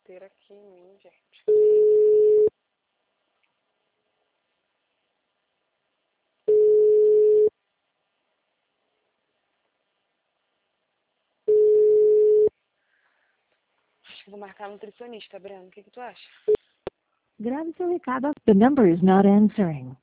bater aqui em mim, gente. Acho que vou marcar nutricionista, Breno. O que tu acha? Grave seu recado. The number is not answering.